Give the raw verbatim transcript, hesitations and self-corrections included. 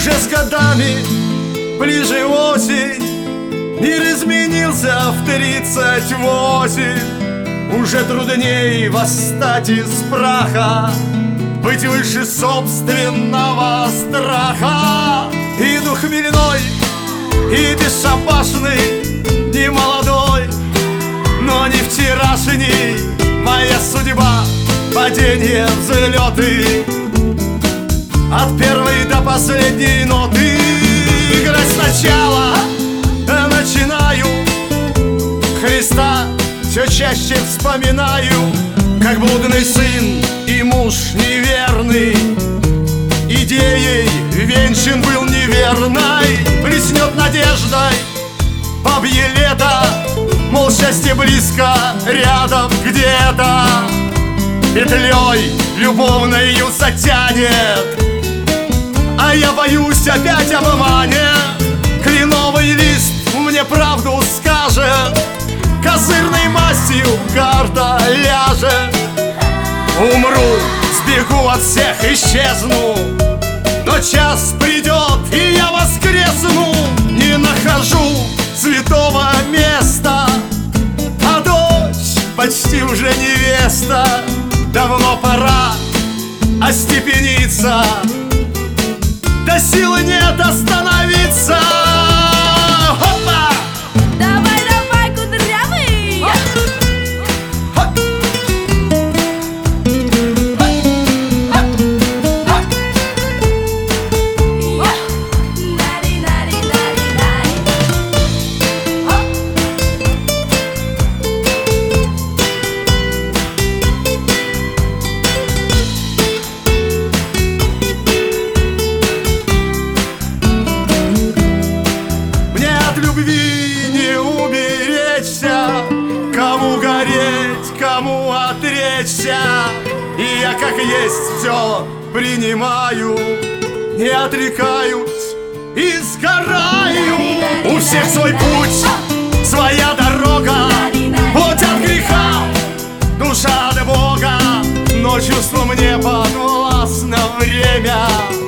Уже с годами ближе осень, мир изменился в тридцать восемь. Уже трудней восстать из праха, быть выше собственного страха. Иду хмельной и бесшабашный, не молодой, но не вчерашний. Моя судьба — падение, взлеты, от первой до последней ноты. Играть сначала начинаю, Христа все чаще вспоминаю, как блудный сын и муж неверный, идеей венчан был неверной. Блеснет надеждой бабье лето, мол, счастье близко, рядом где-то. Петлей любовною затянет, а я боюсь, опять обманет. Кленовый лист мне правду скажет, козырной мастью карта ляжет. Умру, сбегу от всех, исчезну, но час придет, и я воскресну. Не нахожу святого места, а дочь почти уже невеста. Давно пора остепениться, да силы нет остановиться. Хопа! Давай, давай, кудрявый! Любви не уберечься, кому гореть, кому отречься. И я как есть все принимаю, не отрекаюсь и сгораю. У всех свой путь, своя дорога, путь от греха, душа от Бога. Но чувством мне подвластно время.